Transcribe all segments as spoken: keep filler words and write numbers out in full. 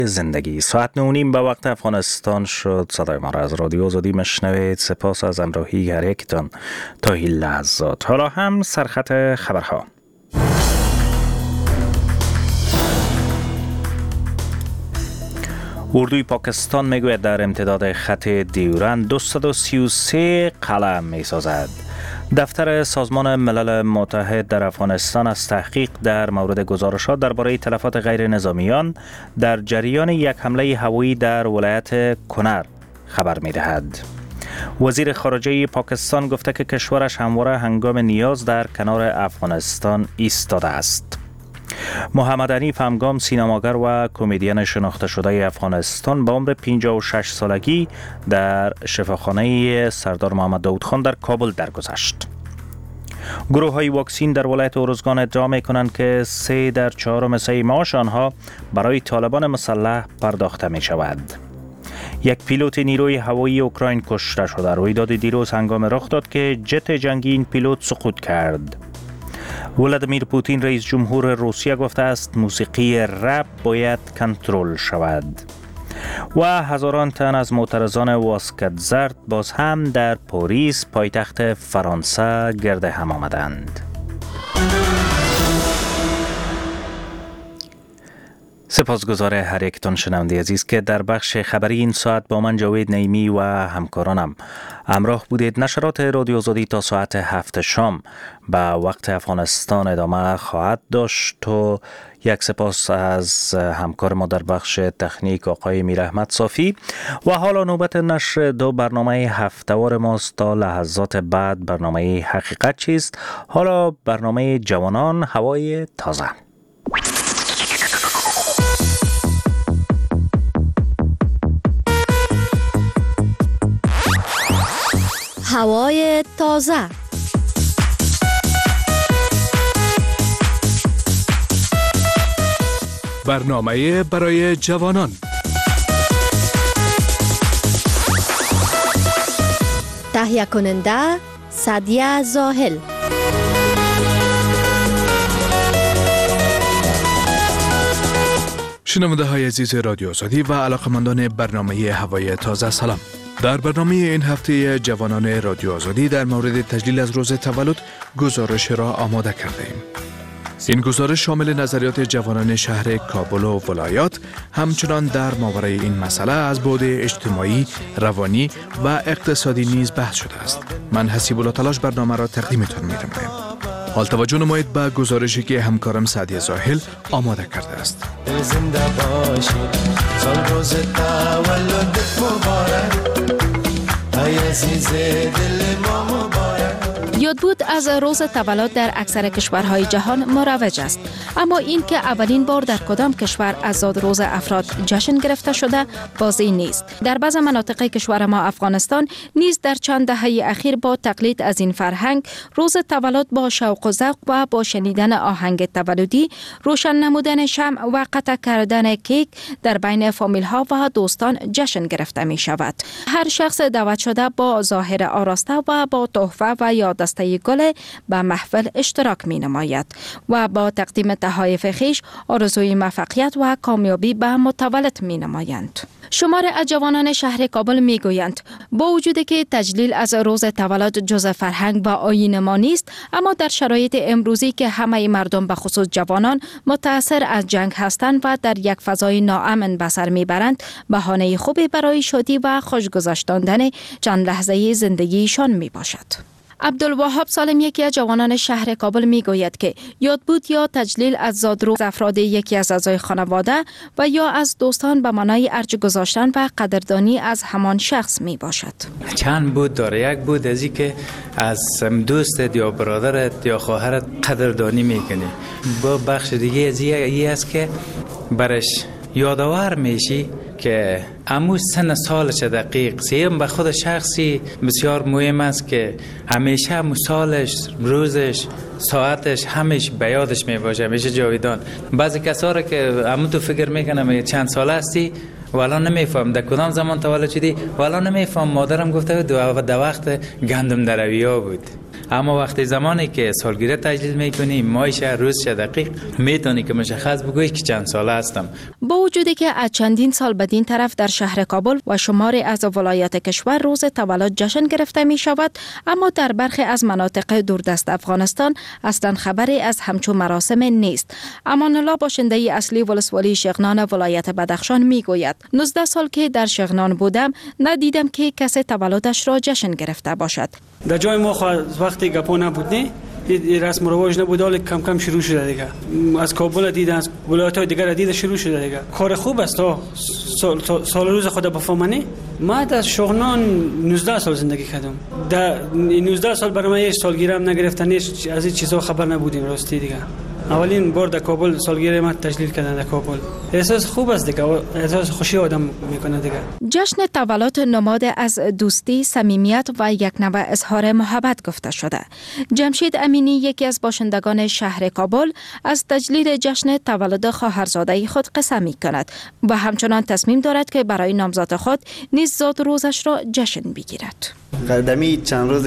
زندگی ساعت نه نیم به وقت افغانستان شد. صدای ما را از رادیو آزادی مشنوید. سپاس از همراهی هر یکتان تا این لحظات. حالا هم سرخط خبرها. اردوی پاکستان میگوید در امتداد خط دیورند دویست و سی و سه قلعه میسازد. دفتر سازمان ملل متحد در افغانستان از تحقیق در مورد گزارشات درباره تلفات غیر نظامیان در جریان یک حمله هوایی در ولایت کنر خبر می‌دهد. وزیر خارجه پاکستان گفته که کشورش همواره هنگام نیاز در کنار افغانستان ایستاده است. محمد حنیف همگام سینماگر و کمدین شناخته شده افغانستان با عمر پنجاه و شش سالگی در شفاخانه سردار محمد داود خان در کابل درگذشت. گروه های واکسین در ولایت ارزگان ادعا می کنند که سه در چهارم حصه معاش آنها برای طالبان مسلح پرداخته می شود. یک پیلوت نیروی هوایی اوکراین کشته شد. رویداد دیروز هنگام رخ داد که جت جنگی این پیلوت سقوط کرد. ولادیمیر پوتین رئیس جمهور روسیه گفته است موسیقی رپ باید کنترل شود. و هزاران تن از معترضان واسکت زرد باز هم در پاریس پایتخت فرانسه گرد هم آمدند. سپاسگزار هر یکتان شنونده عزیز که در بخش خبری این ساعت با من جاوید نعیمی و همکارانم همراه بودید. نشرات رادیو آزادی تا ساعت هفت شام به وقت افغانستان ادامه خواهد داشت و یک سپاس از همکار ما در بخش تکنیک آقای میر احمد صافی. و حالا نوبت نشر دو برنامه هفته‌وار ماست. تا لحظات بعد برنامه حقیقت چیست؟ حالا برنامه جوانان هوای تازه. هوای تازه. برنامه برای جوانان. تهیه کننده سعدیه زاهل. شنونده های عزیز رادیو آزادی و علاقمندان برنامه هوای تازه سلام. در برنامه این هفته جوانان رادیو آزادی در مورد تجلیل از روز تولد گزارش را آماده کرده ایم. این گزارش شامل نظریات جوانان شهر کابل و ولایات همچنان در ماورای این مسئله از بعد اجتماعی، روانی و اقتصادی نیز بحث شده است. من حسیب الله تلاش برنامه را تقدیمتان می‌نمایم. حال توجه نمایید به گزارشی که همکارم سعدیه زاهل آماده کرده است. زنده باشی سال روز تولدت مبارک ای عزیز دل ما مبارک. یادبود از روز تولد در اکثر کشورهای جهان مروج است، اما این که اولین بار در کدام کشور از روز افراد جشن گرفته شده بازی نیست. در بعض مناطق کشور ما افغانستان نیز در چند دهه اخیر با تقلید از این فرهنگ روز تولد با شوق و ذوق و با شنیدن آهنگ تولدی، روشن نمودن شمع و قطع کردن کیک در بین فامیل ها و دوستان جشن گرفته می شود. هر شخص دعوت شده با ظاهر آراسته و با تحفه و یادداشت گل به محفل اشتراک می نماید و با تقدیم تحایف خویش آرزوی موفقیت و کامیابی به متولد می نمایند. شمار از جوانان شهر کابل می گویند با وجودی که تجلیل از روز تولد جزء فرهنگ و آیین ما نیست، اما در شرایط امروزی که همه مردم به خصوص جوانان متأثر از جنگ هستند و در یک فضای ناامن به سر می برند، بهانه خوبی برای شادی و خوش گذراندن چند لحظه زندگیشان می باشد. عبدالوهاب سالم یکی از جوانان شهر کابل می گوید که یادبود یا تجلیل از زادروز افراد یکی از اعضای خانواده و یا از دوستان به معنای ارج گذاشتن و قدردانی از همان شخص می باشد. چند بود داره، یک بود ازی که از دوستت یا برادرت یا خواهرت قدردانی میکنی. با بخش دیگه ازی ای است که برش یادآور میشی که امو سن سالش دقیق سیم به خود شخصی بسیار مهم است که همیشه امو سالش، روزش، ساعتش همیشه به یادش می باشه، همیشه جاویدان. بعضی کسا را که امو تو فکر میکنم چند ساله هستی والا نمیفهم در کدام زمان تولد شدی، والا نمیفهم. مادرم گفته بود در وقت گندم درویا بود. اما وقتی زمانی که سالگیری تجلیل میکنی ماهش روزش دقیق میتونی که مشخص بگویی که چند ساله هستم. با وجودی که از چندین سال بدین طرف در شهر کابل و شماری از ولایات کشور روز تولد جشن گرفته می شود، اما در برخی از مناطق دوردست افغانستان اصلا خبری از همچون مراسم نیست. امان الله باشنده اصلی ولسوالی شغنان ولایت بدخشان می گوید نوزده سال که در شغنان بودم ندیدم که کسی تولدش را جشن گرفته باشد. در جای ما وقتی گپا نبود نه این رسم و رواج نبود، حالا کم کم شروع شده دیگه. از کابل دیدن، از ولایت‌های دیگر دیده شروع شده دیگه. کار خوب است. سال, سال روز خود بفهمانی. ما در شغنان نوزده سال زندگی کردم. در نوزده سال برای من هیچ سالگیرم نگرفتن، هیچ از این چیزا خبر نبودیم راستی دیگه. اولین بار در کابل سالگیری ما تجلیل کردن در کابل. احساس خوب است دیگه، احساس خوشی آدم میکنه دیگه. جشن تولد نماد از دوستی، صمیمیت و یک نوع اظهار محبت گفته شده. جمشید امینی یکی از باشندگان شهر کابل از تجلیل جشن تولد خواهرزاده خود قصه می کند و همچنان تصمیم دارد که برای نامزاد خود نیز زاد روزش را جشن بگیرد. قدمی چند روز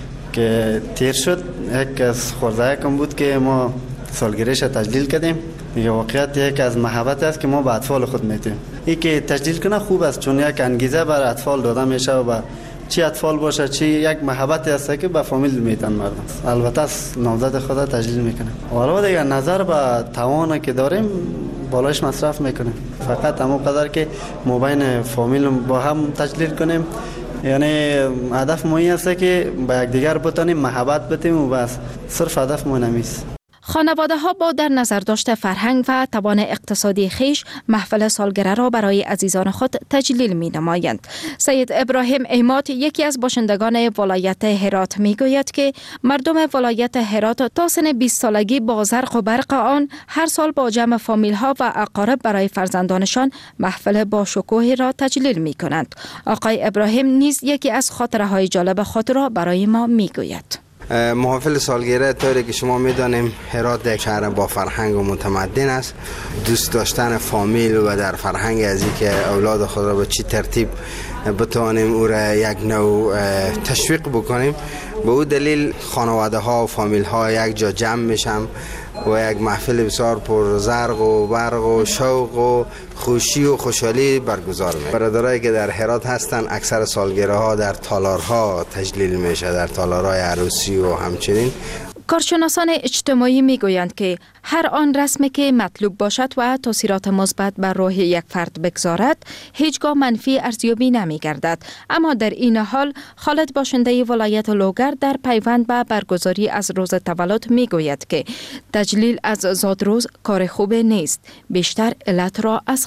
که تیر شد یک از خورده کم بود که ما سالگیریش تجلیل کردیم. میگه واقعیت یک از محبت است که ما به اطفال خود میتیم. این که تجلیل کنه خوب است، چون یک انگیزه بر اطفال داده میشه و چی اطفال باشه چی یک محبت است که به فامیل میتن مردم. البته نامزد خود تجلیل میکنه. حالا دیگه نظر به توان که داریم بالاش مصرف میکنیم. فقط همون قدر که ما بین فامیل با هم تجلیل کنیم، یعنی هدف ما این است که با یکدیگر بتونیم محبت بدیم و بس، صرف هدف ما نمیست. خانواده ها با در نظر داشت فرهنگ و توان اقتصادی خیش محفل سالگرده را برای عزیزان خود تجلیل می نمایند. سید ابراهیم ایمات یکی از باشندگان ولایت هرات می گوید که مردم ولایت هرات تا سن بیست سالگی با زرق و برق آن هر سال با جمع فامیل ها و اقارب برای فرزندانشان محفل با شکوه را تجلیل می کنند. آقای ابراهیم نیز یکی از خاطره های جالب خود را برای ما می گوید. محافل سالگیری طوری که شما میدانیم هرات یک شهر با فرهنگ و متمدن است. دوست داشتن فامیل و در فرهنگ از این که اولاد خود را به چی ترتیب بتوانیم او را یک نوع تشویق بکنیم، به او دلیل خانواده ها و فامیل ها یک جا جمع میشن و یک محفل بسیار پر زرق و برق و شوق و خوشی و خوشحالی برگزار میشه. برادرایی که در هرات هستن اکثر سالگیری ها در تالارها تجلیل میشه، در تالارهای عروسی و همچنین. کارشناسان اجتماعی می گویند که هر آن رسمی که مطلوب باشد و تاثیرات مثبت بر روح یک فرد بگذارد هیچگاه منفی ارزیابی نمی گردد. اما در این حال خالد باشنده ولایت لوگر در پیوند به برگزاری از روز تولد می گوید که تجلیل از زادروز کار خوب نیست، بیشتر علت را از